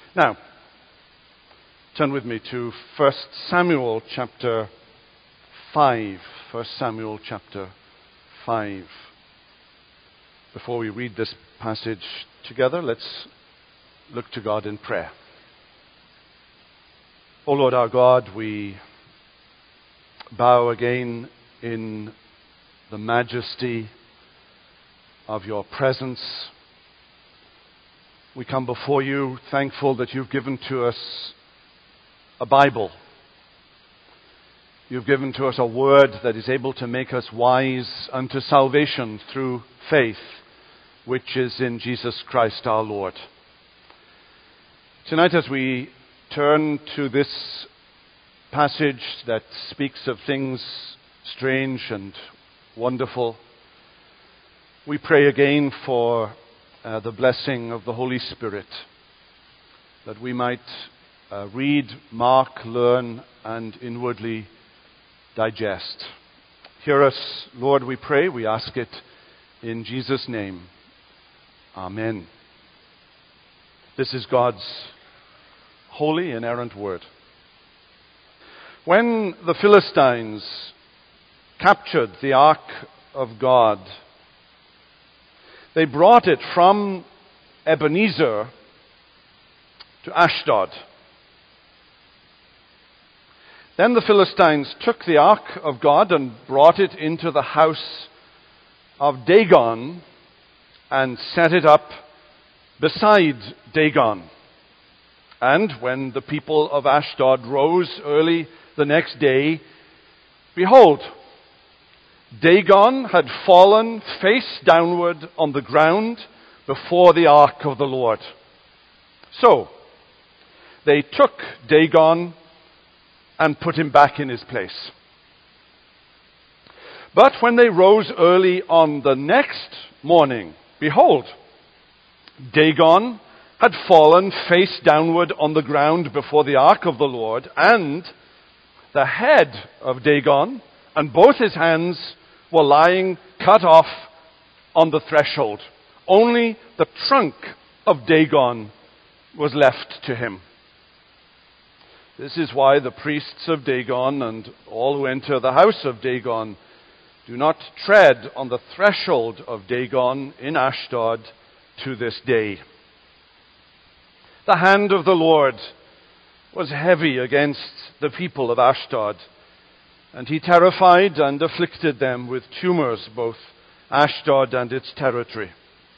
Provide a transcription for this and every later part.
Now, turn with me to 1 Samuel chapter 5. 1 Samuel chapter 5. Before we read this passage together, let's look to God in prayer. O Lord our God, we bow again in the majesty of your presence. We come before you thankful that you've given to us a Bible. You've given to us a word that is able to make us wise unto salvation through faith, which is in Jesus Christ our Lord. Tonight, as we turn to this passage that speaks of things strange and wonderful, we pray again for the blessing of the Holy Spirit, that we might read, mark, learn, and inwardly digest. Hear us, Lord, we pray. We ask it in Jesus' name. Amen. This is God's holy, inerrant word. When the Philistines captured the ark of God, they brought it from Ebenezer to Ashdod. Then the Philistines took the ark of God and brought it into the house of Dagon and set it up beside Dagon. And when the people of Ashdod rose early the next day, behold, Dagon had fallen face downward on the ground before the ark of the Lord. So they took Dagon and put him back in his place. But when they rose early on the next morning, behold, Dagon had fallen face downward on the ground before the ark of the Lord, and the head of Dagon and both his hands were lying cut off on the threshold. Only the trunk of Dagon was left to him. This is why the priests of Dagon and all who enter the house of Dagon do not tread on the threshold of Dagon in Ashdod to this day. The hand of the Lord was heavy against the people of Ashdod, and he terrified and afflicted them with tumors, both Ashdod and its territory.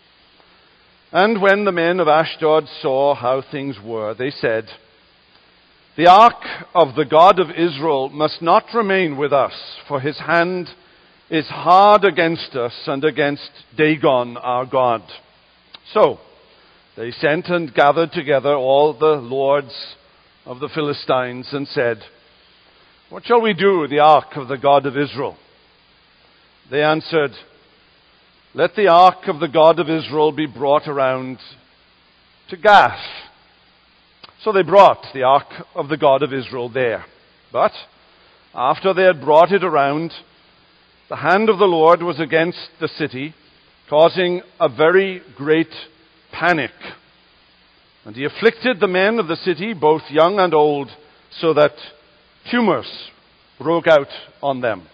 And when the men of Ashdod saw how things were, they said, "The ark of the God of Israel must not remain with us, for his hand is hard against us and against Dagon our God." So they sent and gathered together all the lords of the Philistines and said, "What shall we do with the ark of the God of Israel?" They answered, "Let the ark of the God of Israel be brought around to Gath." So they brought the ark of the God of Israel there. But after they had brought it around, the hand of the Lord was against the city, causing a very great panic. And he afflicted the men of the city, both young and old, so that tumors broke out on them.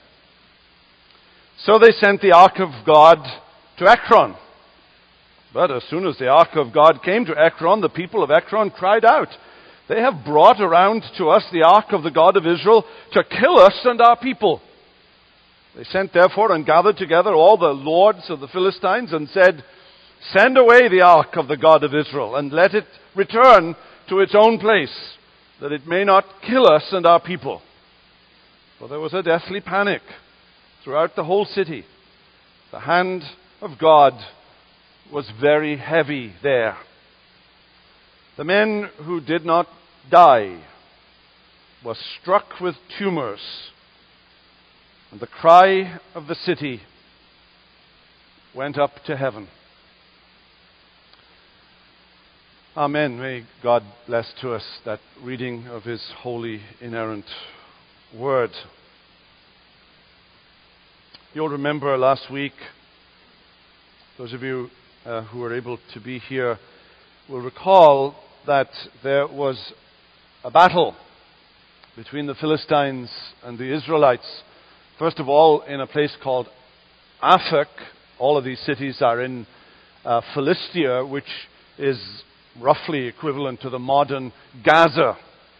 So they sent the ark of God to Ekron. But as soon as the ark of God came to Ekron, the people of Ekron cried out, "They have brought around to us the ark of the God of Israel to kill us and our people." They sent therefore and gathered together all the lords of the Philistines and said, "Send away the ark of the God of Israel and let it return to its own place, that it may not kill us and our people." For there was a deathly panic throughout the whole city. The hand of God was very heavy there. The men who did not die were struck with tumors, and the cry of the city went up to heaven. Amen. May God bless to us that reading of his holy, inerrant word. You'll remember last week, those of you who were able to be here will recall that there was a battle between the Philistines and the Israelites. First of all, in a place called Aphek. All of these cities are in Philistia, which is roughly equivalent to the modern Gaza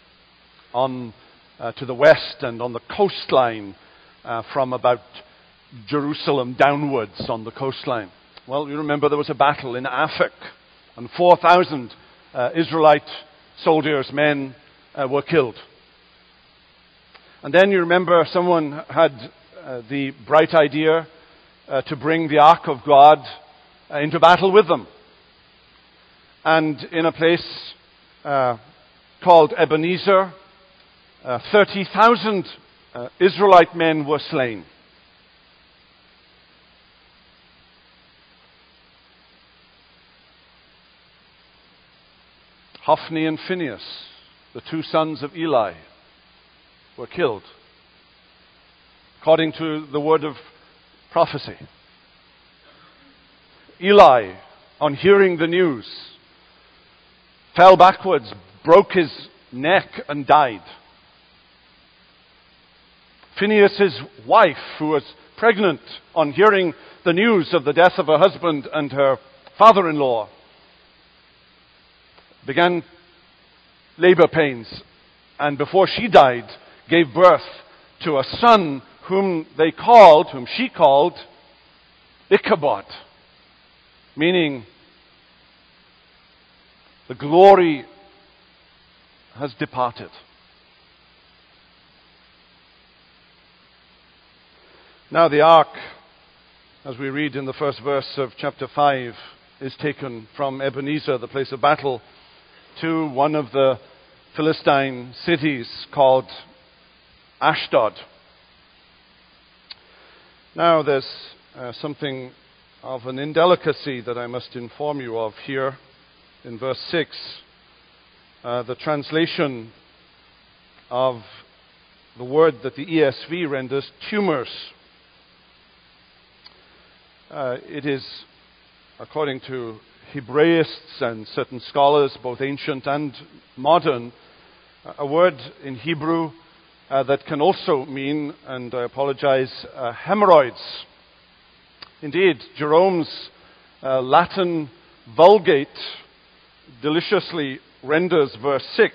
to the west and on the coastline from about Jerusalem downwards on the coastline. Well, you remember there was a battle in Aphek, and 4,000 Israelite soldiers, men, were killed. And then you remember someone had the bright idea to bring the Ark of God into battle with them. And in a place called Ebenezer, 30,000 Israelite men were slain. Hophni and Phinehas, the two sons of Eli, were killed, according to the word of prophecy. Eli, on hearing the news, fell backwards, broke his neck, and died. Phinehas' wife, who was pregnant, on hearing the news of the death of her husband and her father-in-law, began labor pains, and before she died, gave birth to a son whom she called Ichabod, meaning the glory has departed. Now the ark, as we read in the first verse of chapter 5, is taken from Ebenezer, the place of battle, to one of the Philistine cities called Ashdod. Now there's something of an indelicacy that I must inform you of here in verse 6. The translation of the word that the ESV renders tumors. It is, according to Hebraists and certain scholars, both ancient and modern, a word in Hebrew that can also mean, and I apologize, hemorrhoids. Indeed, Jerome's Latin Vulgate deliciously renders verse 6.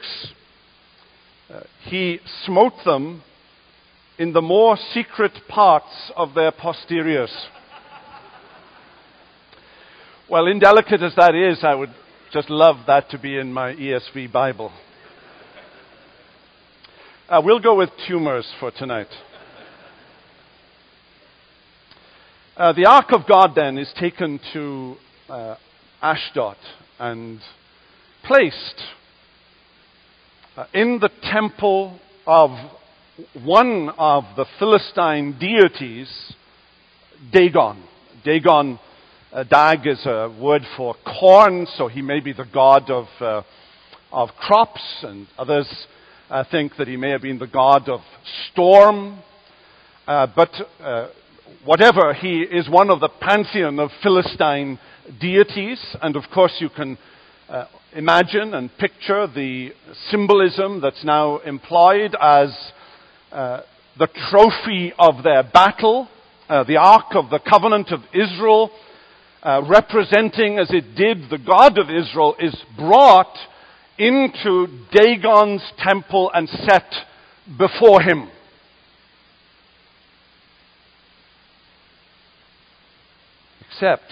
He smote them in the more secret parts of their posteriors. Well, indelicate as that is, I would just love that to be in my ESV Bible. We'll go with tumors for tonight. The Ark of God then is taken to Ashdod and placed in the temple of one of the Philistine deities, Dagon. Dagon, Dag is a word for corn, so he may be the god of crops, and others think that he may have been the god of storm. But whatever, he is one of the pantheon of Philistine deities, and of course you can imagine and picture the symbolism that's now employed as the trophy of their battle, the Ark of the Covenant of Israel, representing as it did the God of Israel, is brought into Dagon's temple and set before him. Except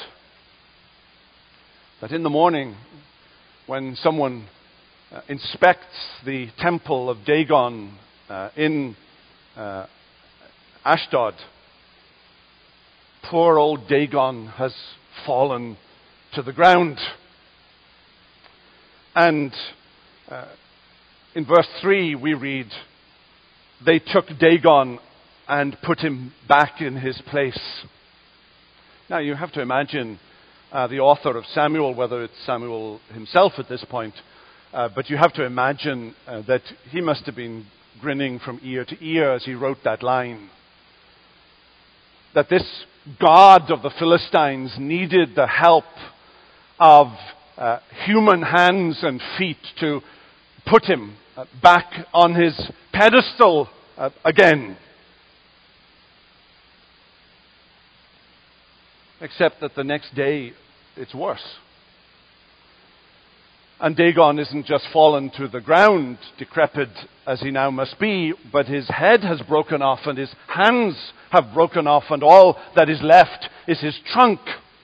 that in the morning, when someone inspects the temple of Dagon in Ashdod, poor old Dagon has fallen to the ground. And in verse 3 we read, they took Dagon and put him back in his place. Now you have to imagine the author of Samuel, whether it's Samuel himself at this point, but you have to imagine that he must have been grinning from ear to ear as he wrote that line. That this God of the Philistines needed the help of human hands and feet to put him back on his pedestal again. Except that the next day, it's worse. And Dagon isn't just fallen to the ground, decrepit as he now must be, but his head has broken off and his hands have broken off, and all that is left is his trunk.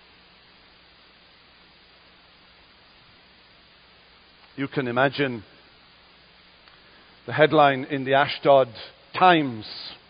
You can imagine the headline in the Ashdod Times.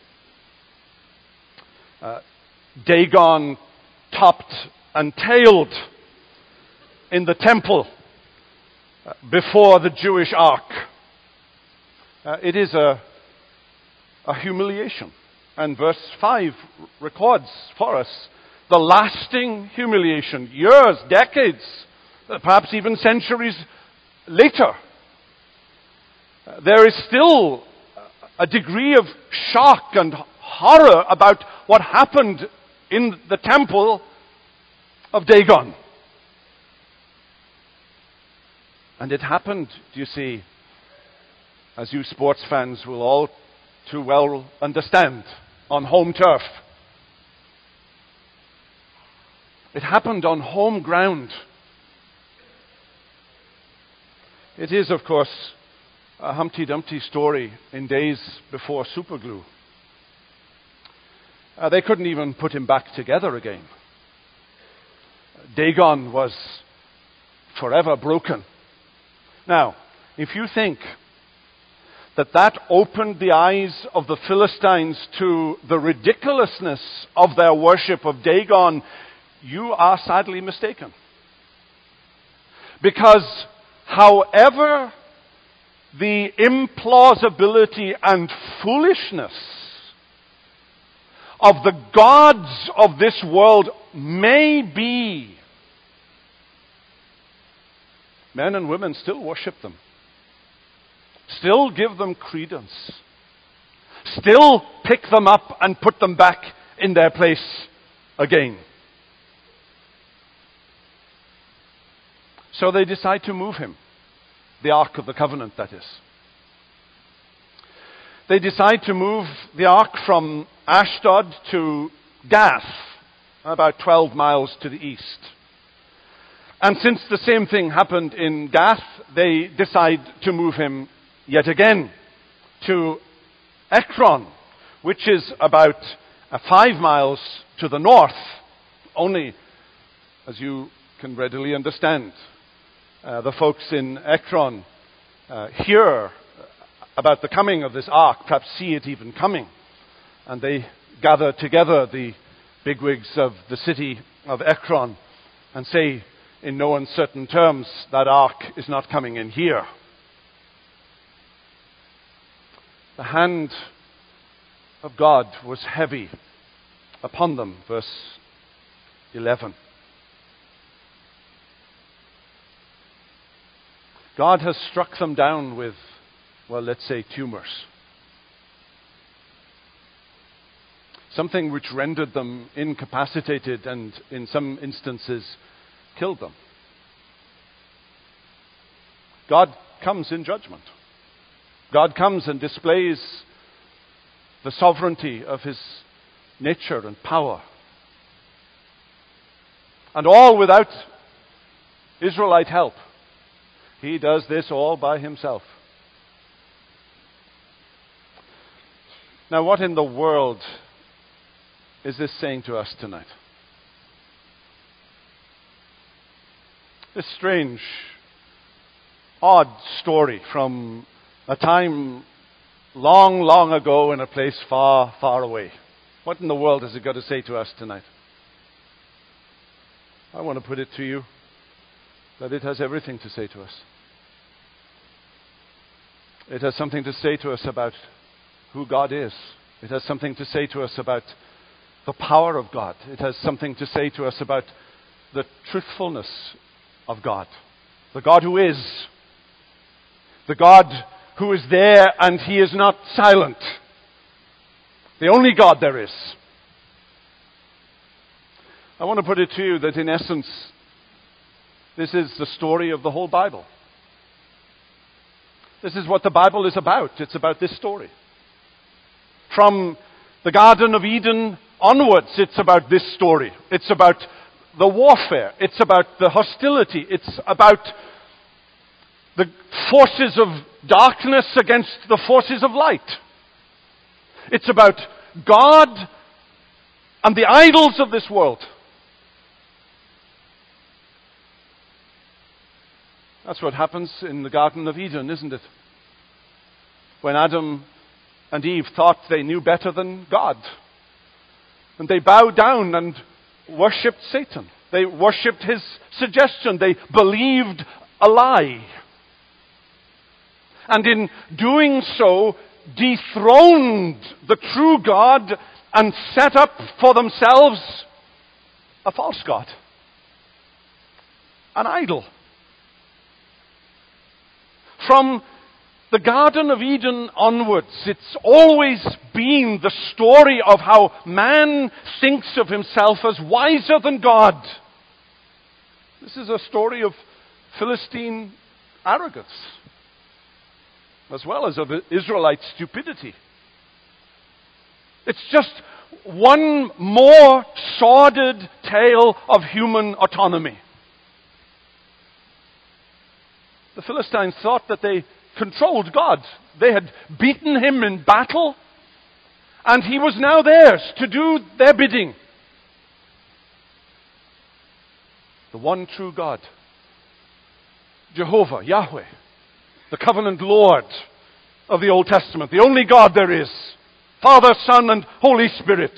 Dagon topped and tailed in the temple before the Jewish ark. It is a humiliation. And verse 5 records for us the lasting humiliation, years, decades, perhaps even centuries later. There is still a degree of shock and horror about what happened in the temple of Dagon. And it happened, do you see, as you sports fans will all too well understand, on home turf. It happened on home ground. It is, of course, a Humpty Dumpty story in days before superglue. They couldn't even put him back together again. Dagon was forever broken. Now, if you think that opened the eyes of the Philistines to the ridiculousness of their worship of Dagon, you are sadly mistaken. Because however the implausibility and foolishness of the gods of this world may be, men and women still worship them, still give them credence, still pick them up and put them back in their place again. So they decide to move him, the Ark of the Covenant, that is. They decide to move the Ark from Ashdod to Gath, about 12 miles to the east. And since the same thing happened in Gath, they decide to move him yet again to Ekron, which is about 5 miles to the north, only, as you can readily understand. The folks in Ekron hear about the coming of this ark, perhaps see it even coming, and they gather together, the bigwigs of the city of Ekron, and say in no uncertain terms, that ark is not coming in here. The hand of God was heavy upon them, verse 11. God has struck them down with, well, let's say tumors. Something which rendered them incapacitated and in some instances killed them. God comes in judgment. God comes and displays the sovereignty of his nature and power. And all without Israelite help. He does this all by himself. Now, what in the world is this saying to us tonight? This strange, odd story from a time long, long ago in a place far, far away. What in the world has it got to say to us tonight? I want to put it to you that it has everything to say to us. It has something to say to us about who God is. It has something to say to us about the power of God. It has something to say to us about the truthfulness of God. The God who is. The God who is there and he is not silent. The only God there is. I want to put it to you that in essence, This is the story of the whole Bible. This is what the Bible is about. It's about this story. From the Garden of Eden onwards, it's about this story. It's about the warfare. It's about the hostility. It's about the forces of darkness against the forces of light. It's about God and the idols of this world. That's what happens in the Garden of Eden, isn't it? When Adam and Eve thought they knew better than God. And they bowed down and worshipped Satan. They worshipped his suggestion. They believed a lie. And in doing so, dethroned the true God and set up for themselves a false god. An idol. From the Garden of Eden onwards, it's always been the story of how man thinks of himself as wiser than God. This is a story of Philistine arrogance, as well as of Israelite stupidity. It's just one more sordid tale of human autonomy. The Philistines thought that they controlled God. They had beaten him in battle, and he was now theirs to do their bidding. The one true God, Jehovah, Yahweh, the covenant Lord of the Old Testament, the only God there is, Father, Son, and Holy Spirit.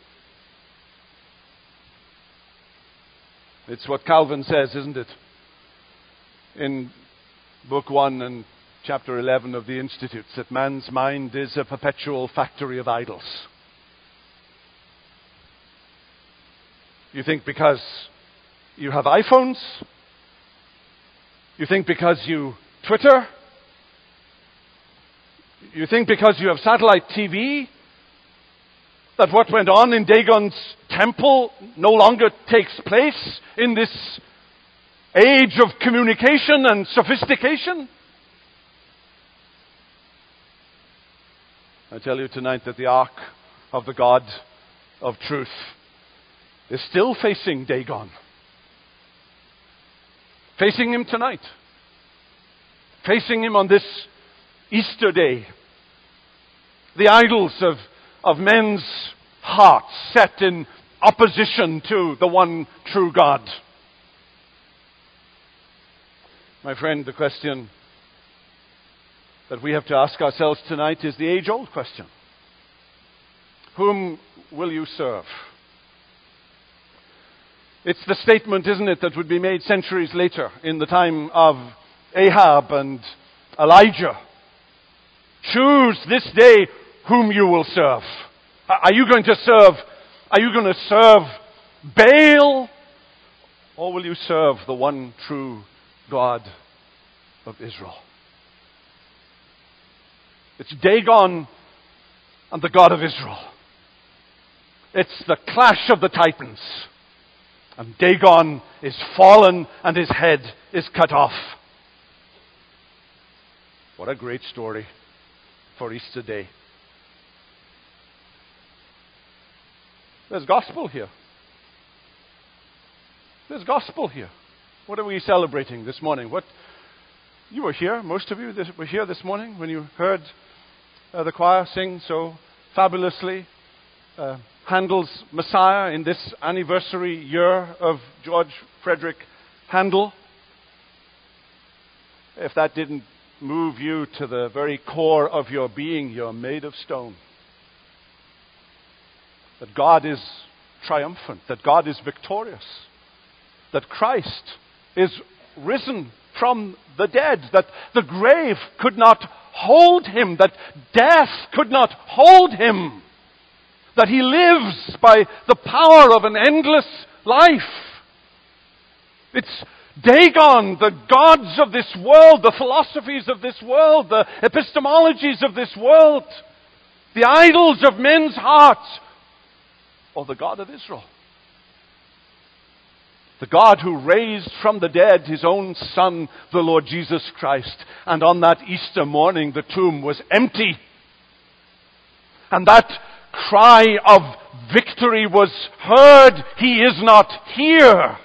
It's what Calvin says, isn't it? In Book 1 and Chapter 11 of the Institutes, that man's mind is a perpetual factory of idols. You think because you have iPhones? You think because you Twitter? You think because you have satellite TV that what went on in Dagon's temple no longer takes place in this age of communication and sophistication? I tell you tonight that the ark of the God of truth is still facing Dagon. Facing him tonight. Facing him on this Easter day. The idols of men's hearts set in opposition to the one true God. My friend, the question that we have to ask ourselves tonight is the age-old question. Whom will you serve? It's the statement, isn't it, that would be made centuries later in the time of Ahab and Elijah. Choose this day whom you will serve. Are you going to serve Baal, or will you serve the one true God of Israel? It's Dagon and the God of Israel. It's the clash of the titans. And Dagon is fallen and his head is cut off. What a great story for Easter Day. There's gospel here. There's gospel here. What are we celebrating this morning? You were here, most of you were here this morning when you heard the choir sing so fabulously Handel's Messiah in this anniversary year of George Frederick Handel. If that didn't move you to the very core of your being, you're made of stone. That God is triumphant, that God is victorious, that Christ is risen from the dead, that the grave could not hold him, that death could not hold him, that he lives by the power of an endless life. It's Dagon, the gods of this world, the philosophies of this world, the epistemologies of this world, the idols of men's hearts, or the God of Israel. The God who raised from the dead his own Son, the Lord Jesus Christ. And on that Easter morning, the tomb was empty. And that cry of victory was heard. He is not here.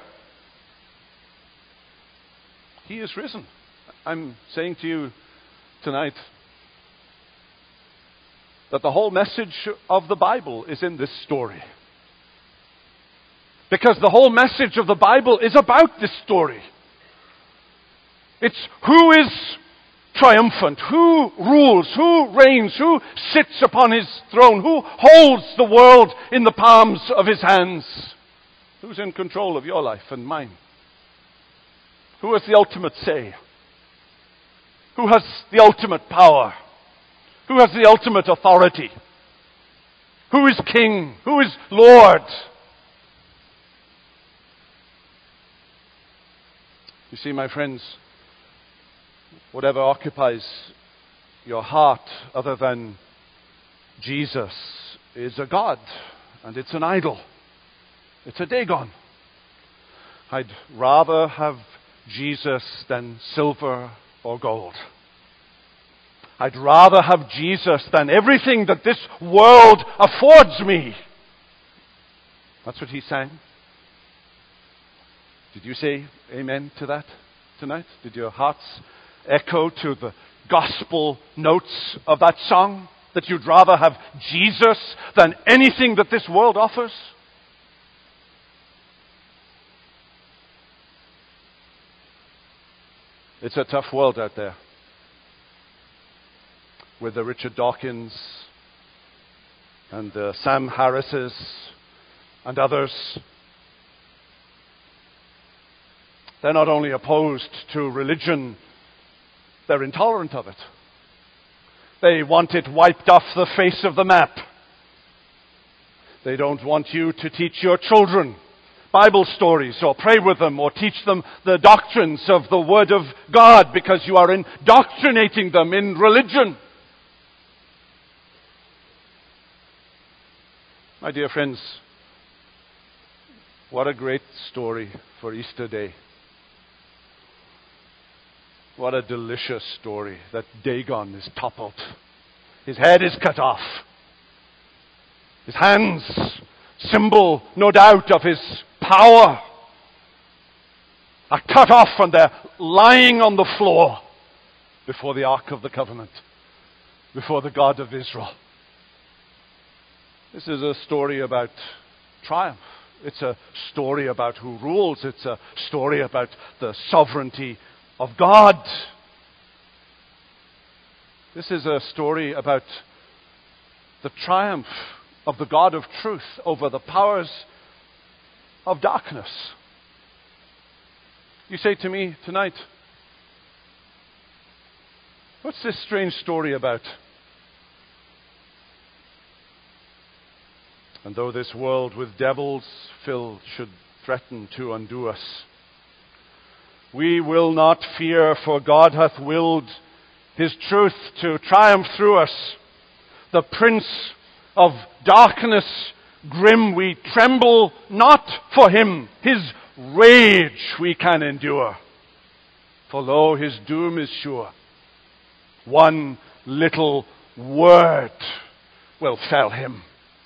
He is risen. I'm saying to you tonight that the whole message of the Bible is in this story. Because the whole message of the Bible is about this story. It's who is triumphant, who rules, who reigns, who sits upon his throne, who holds the world in the palms of his hands. Who's in control of your life and mine? Who has the ultimate say? Who has the ultimate power? Who has the ultimate authority? Who is king? Who is Lord? You see, my friends, whatever occupies your heart other than Jesus is a god, and it's an idol. It's a Dagon. I'd rather have Jesus than silver or gold. I'd rather have Jesus than everything that this world affords me. That's what he sang. Did you say amen to that tonight? Did your hearts echo to the gospel notes of that song? That you'd rather have Jesus than anything that this world offers? It's a tough world out there. With the Richard Dawkins and the Sam Harrises and others. They're not only opposed to religion, they're intolerant of it. They want it wiped off the face of the map. They don't want you to teach your children Bible stories or pray with them or teach them the doctrines of the Word of God because you are indoctrinating them in religion. My dear friends, what a great story for Easter Day. What a delicious story that Dagon is toppled. His head is cut off. His hands, symbol, no doubt, of his power, are cut off and they're lying on the floor before the Ark of the Covenant, before the God of Israel. This is a story about triumph. It's a story about who rules. It's a story about the sovereignty of God. This is a story about the triumph of the God of truth over the powers of darkness. You say to me tonight, what's this strange story about? And though this world with devils filled should threaten to undo us, we will not fear, for God hath willed his truth to triumph through us. The prince of darkness grim, we tremble not for him. His rage we can endure. For lo, his doom is sure. One little word will fell him.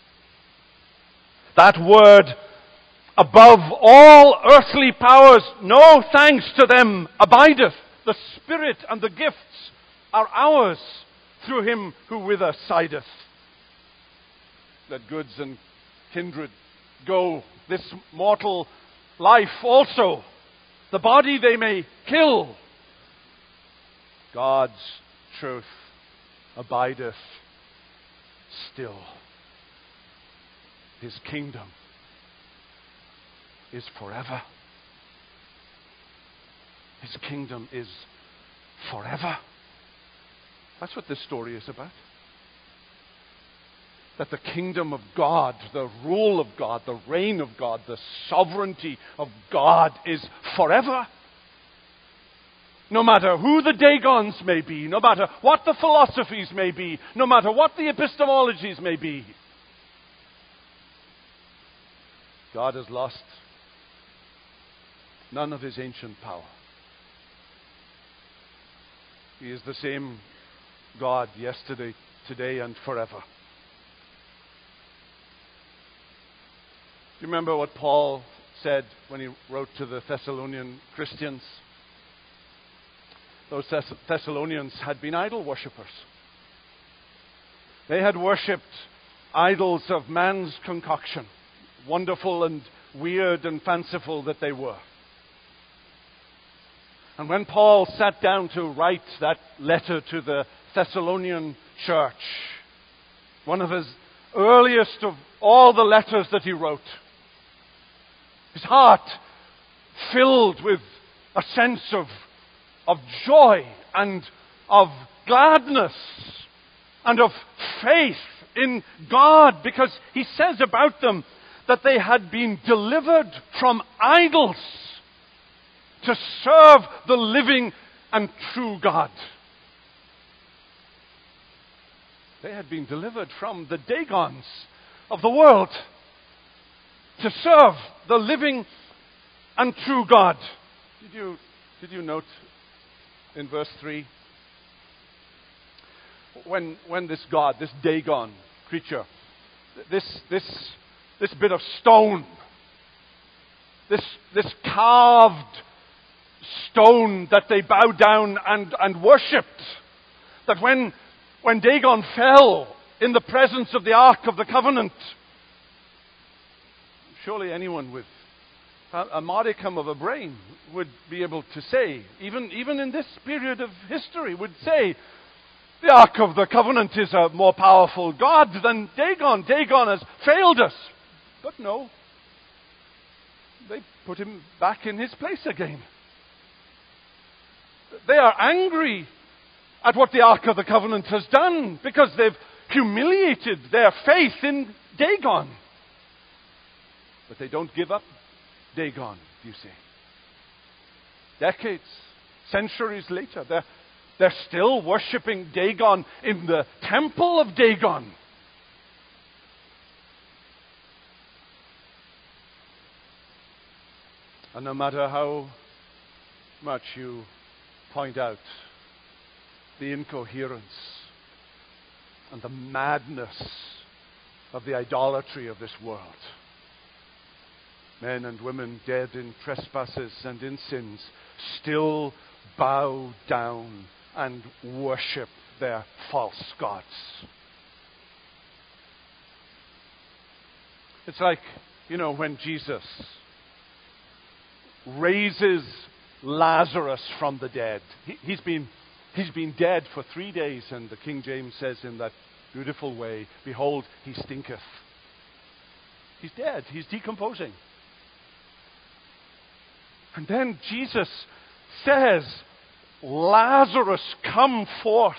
That word, above all earthly powers, no thanks to them abideth. The Spirit and the gifts are ours through him who with us sideth. Let goods and kindred go, this mortal life also. The body they may kill. God's truth abideth still. His kingdom is forever. His kingdom is forever. That's what this story is about. That the kingdom of God, the rule of God, the reign of God, the sovereignty of God is forever. No matter who the Dagons may be, no matter what the philosophies may be, no matter what the epistemologies may be, God has lost none of his ancient power. He is the same God yesterday, today, and forever. Do you remember what Paul said when he wrote to the Thessalonian Christians? Those Thessalonians had been idol worshippers. They had worshipped idols of man's concoction, wonderful and weird and fanciful that they were. And when Paul sat down to write that letter to the Thessalonian church, one of his earliest of all the letters that he wrote, his heart filled with a sense of joy and of gladness and of faith in God, because he says about them that they had been delivered from idols to serve the living and true God. They had been delivered from the Dagons of the world to serve the living and true God. Did you note in verse 3? When this God, this Dagon creature, this bit of stone, this carved stone that they bowed down and worshipped, that when Dagon fell in the presence of the Ark of the Covenant, surely anyone with a modicum of a brain would be able to say, even in this period of history, would say, the Ark of the Covenant is a more powerful God than Dagon. Dagon has failed us. But no, they put him back in his place again. They are angry at what the Ark of the Covenant has done because they've humiliated their faith in Dagon. But they don't give up Dagon, you see. Decades, centuries later, they're still worshipping Dagon in the temple of Dagon. And no matter how much you point out the incoherence and the madness of the idolatry of this world, men and women dead in trespasses and in sins still bow down and worship their false gods. It's like, when Jesus raises Lazarus from the dead. He's been dead for 3 days, and the King James says in that beautiful way, behold, he stinketh. He's dead. He's decomposing. And then Jesus says, Lazarus, come forth.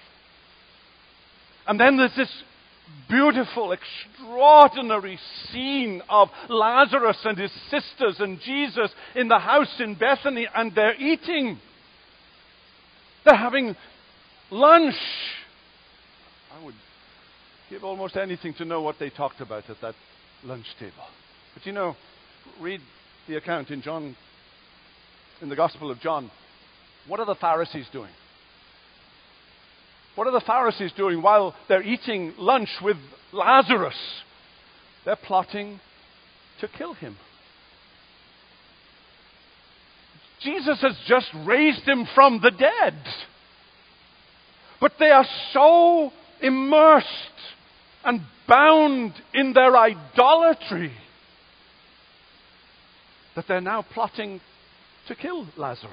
And then there's this beautiful, extraordinary scene of Lazarus and his sisters and Jesus in the house in Bethany, and they're eating. They're having lunch. I would give almost anything to know what they talked about at that lunch table. But read the account in the Gospel of John. What are the Pharisees doing? What are the Pharisees doing while they're eating lunch with Lazarus? They're plotting to kill him. Jesus has just raised him from the dead. But they are so immersed and bound in their idolatry that they're now plotting to kill Lazarus.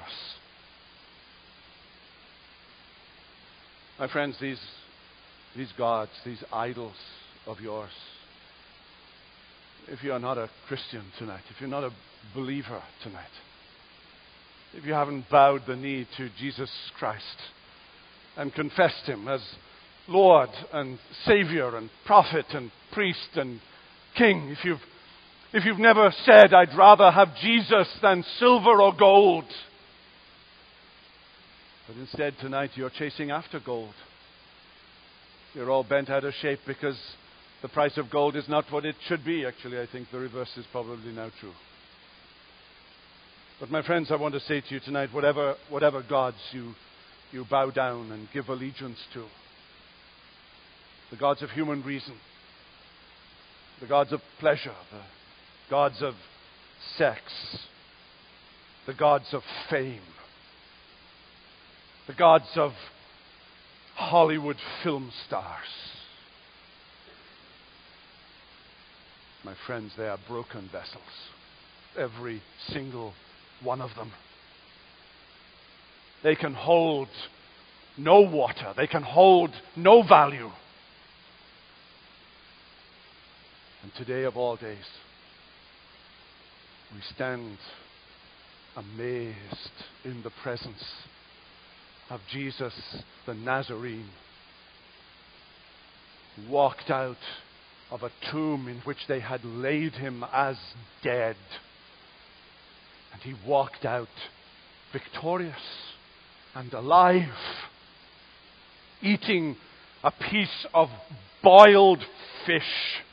My friends, these gods, these idols of yours, if you are not a Christian tonight, if you're not a believer tonight, if you haven't bowed the knee to Jesus Christ and confessed him as Lord and Savior and prophet and priest and king, if you've never said, I'd rather have Jesus than silver or gold, but instead tonight you're chasing after gold. You're all bent out of shape because the price of gold is not what it should be. Actually, I think the reverse is probably now true. But my friends, I want to say to you tonight, whatever gods you bow down and give allegiance to, the gods of human reason, the gods of pleasure, the gods of sex, the gods of fame, the gods of Hollywood film stars. My friends, they are broken vessels. Every single one of them. They can hold no water. They can hold no value. And today of all days, we stand amazed in the presence of Jesus the Nazarene, who walked out of a tomb in which they had laid him as dead. And he walked out victorious and alive, eating a piece of boiled fish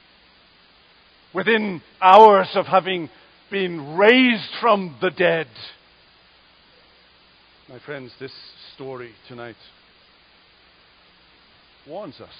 within hours of having been raised from the dead. My friends, this story tonight warns us.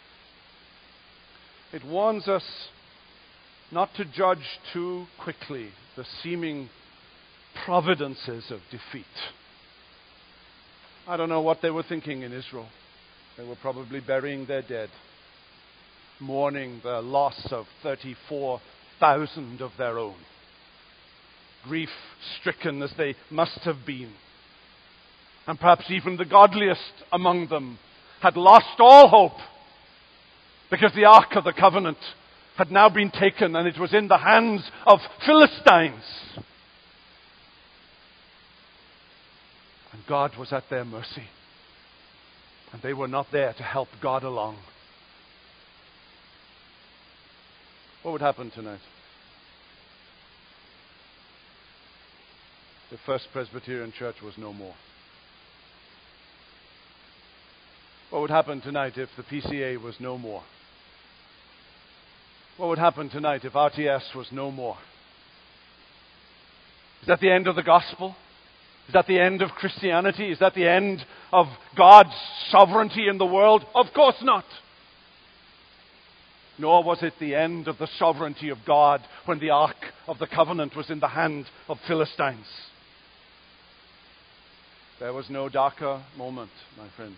It warns us not to judge too quickly the seeming providences of defeat. I don't know what they were thinking in Israel. They were probably burying their dead, mourning the loss of 34,000 of their own, grief-stricken as they must have been. And perhaps even the godliest among them had lost all hope, because the Ark of the Covenant had now been taken and it was in the hands of Philistines. And God was at their mercy. And they were not there to help God along. What would happen tonight? The First Presbyterian Church was no more. What would happen tonight if the PCA was no more? What would happen tonight if RTS was no more? Is that the end of the gospel? Is that the end of Christianity? Is that the end of God's sovereignty in the world? Of course not. Nor was it the end of the sovereignty of God when the Ark of the Covenant was in the hand of Philistines. There was no darker moment, my friends,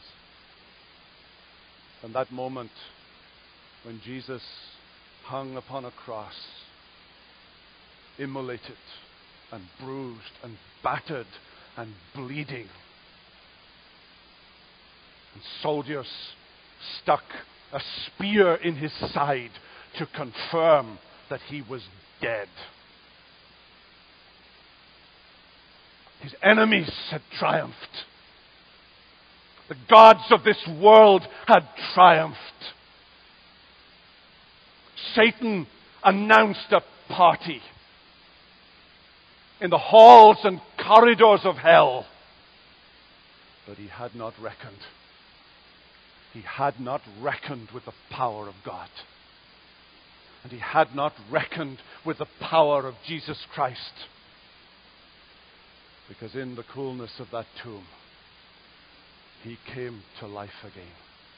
than that moment when Jesus hung upon a cross, immolated and bruised and battered and bleeding. And soldiers stuck a spear in his side to confirm that he was dead. His enemies had triumphed. The gods of this world had triumphed. Satan announced a party in the halls and corridors of hell. But he had not reckoned. He had not reckoned with the power of God. And he had not reckoned with the power of Jesus Christ. Because in the coolness of that tomb, he came to life again.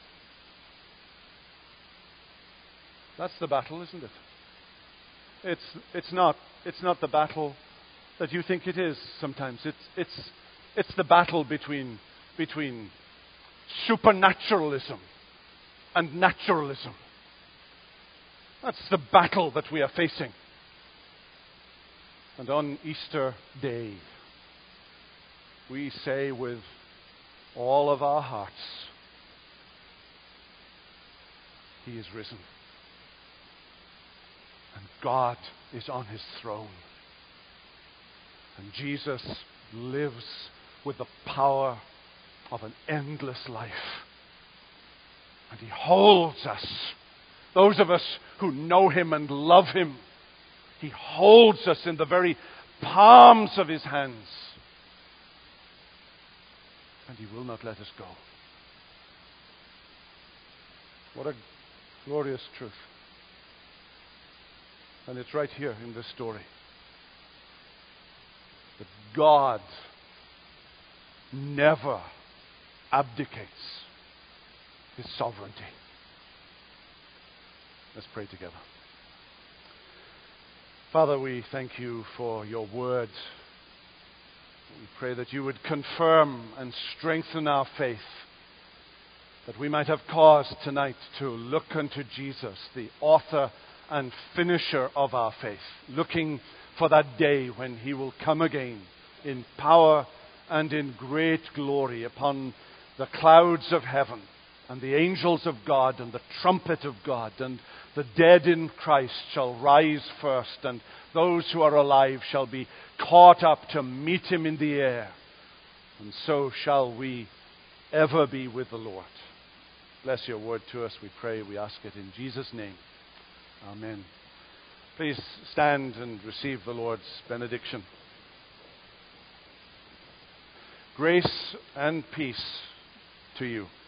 That's the battle, isn't it? It's not the battle that you think it is sometimes. It's the battle between supernaturalism and naturalism. That's the battle that we are facing. And on Easter Day, we say with all of our hearts, He is risen. And God is on His throne. And Jesus lives with the power of an endless life. And He holds us, those of us who know Him and love Him. He holds us in the very palms of His hands. And He will not let us go. What a glorious truth. And it's right here in this story. That God never abdicates his sovereignty. Let's pray together. Father, we thank you for your word. We pray that you would confirm and strengthen our faith, that we might have cause tonight to look unto Jesus, the author and finisher of our faith, looking for that day when he will come again in power and in great glory upon the clouds of heaven, and the angels of God and the trumpet of God, and the dead in Christ shall rise first, and those who are alive shall be caught up to meet him in the air. And so shall we ever be with the Lord. Bless your word to us, we pray. We ask it in Jesus' name. Amen. Please stand and receive the Lord's benediction. Grace and peace to you.